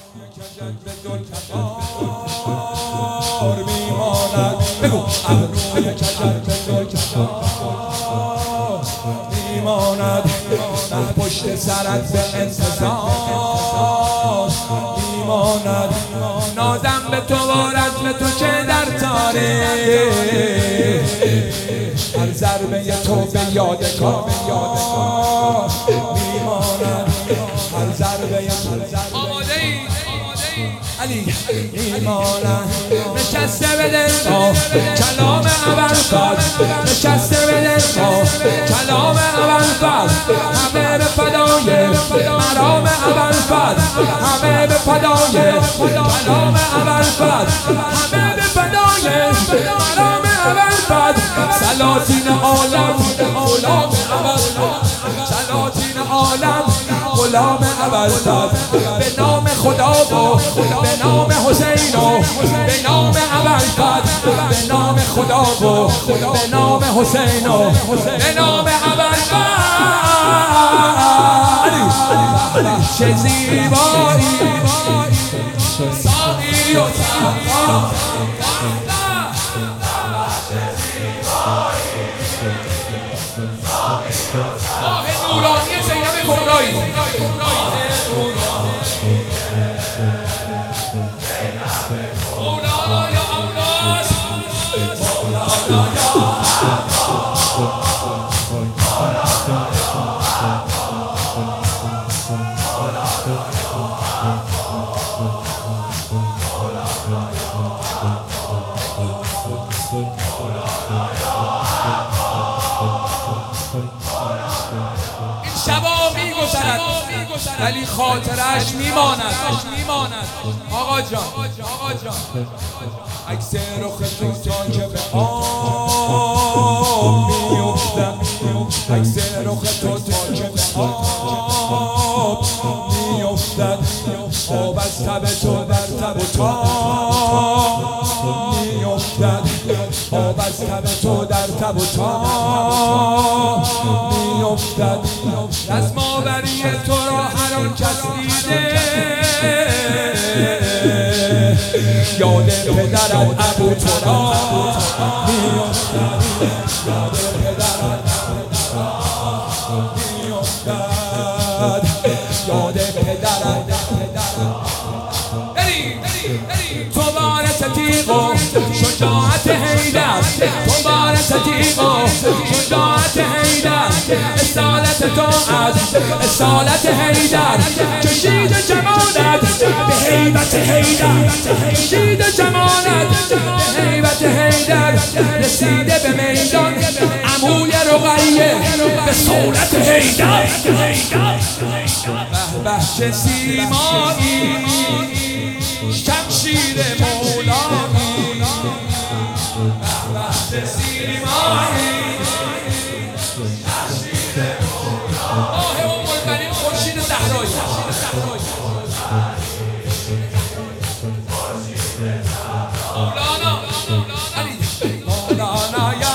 میماند بگو ابروی کجر به میماند پشت سرت به انتظار میماند نازم به تو و رزم تو که در تاریخ هر ضربه تو به یادگار میماند هر ضربه آماده ای علی میماند نشسته به دل کلام ابوالفضل نشسته به دل کلام ابوالفضل همه به فدای مرام ابوالفضل همه به فدای کلام ابوالفضل همه به فدای مرام ابوالفضل سلاطین عالم غلام ابوالفضل سلاطین عالم غلام ابوالفضل به نام خدا و به نام حسین و به نام ابوالفضل به نام خدا و به نام حسین و به نام ابوالفضل چه زیبایی ساقی و ماه نورانی زینب کبرایی مولانا یا عباس این شبا میگذرد ولی خاطرش میماند آقا جان عکس رخ تو تا که به آب میافتد عکس رخ تو تا که به آب میافتد آب از تب تو در تب و تاب میافتد آب از تب تو در تب و تاب میافتد رزم‌آوری تو را هر آن کس دیده یاد پدرت ابوتراب میافتد یاد پدرت میافتد یاد پدرت تو وارث تیغ و شجاعت حیدر تو وارث تیغ و شجاعت حیدر اصالت تو از اصالت حیدر کشید جمانت به هیبت حیدر کشید جمانت به هیبت حیدر رسیده به میدان عموی رقیه به صورت حیدر به چه سیمایی شمشیر مولایی به سیمایی آه الملبنین خورشید زهرایی مولانا یا